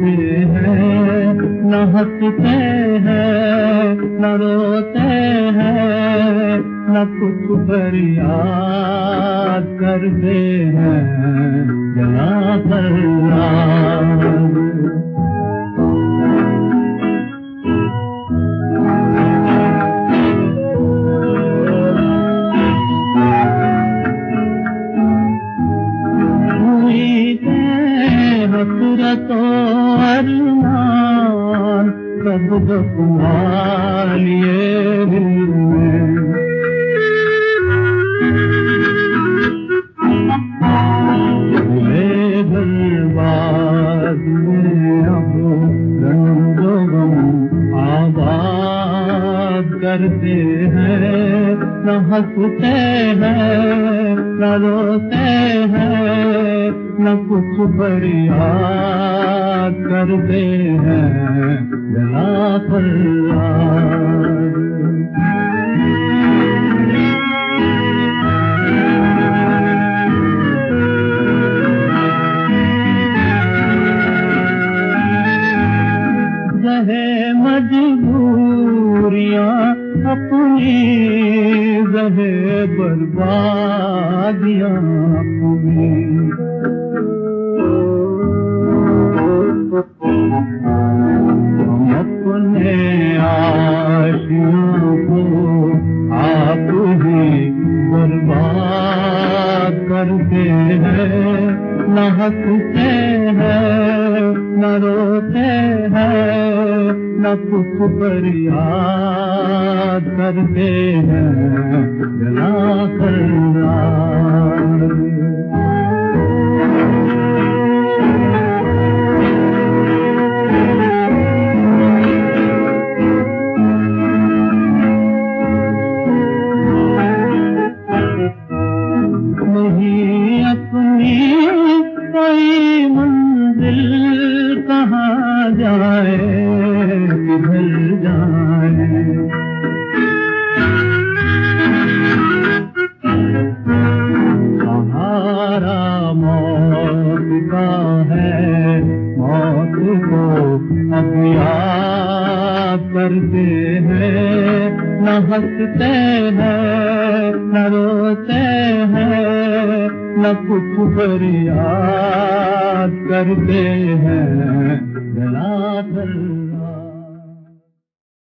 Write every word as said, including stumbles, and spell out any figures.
करते हैं, न हंसते हैं न रोते हैं, न कुछ फरियाद करते हैं जरा फरियाद। हसरतो अरमान सब तुम्हारे लिए दिल में, ये बर्बाद में अब रंगो गम आबाद करते हैं, न हंसते हैं न रोते हैं, न कुछ फरियाद करते हैं जरा फरियाद। रहे मजबूरियां अपनी, रहे बर्बादियां अपनी, हम अपने आशियों को आप ही बर्बाद करते हैं, न हंसते हैं न रोते हैं, न कुछ फरियाद करते हैं जरा फरियाद। नहीं अपनी कोई मंजिल कहाँ जाए किधर जाए, सहारा मौत का है, मौत को अब याद करते हैं, न हंसते हैं न रोते हैं, न कुछ फरियाद करते हैं जरा फरियाद।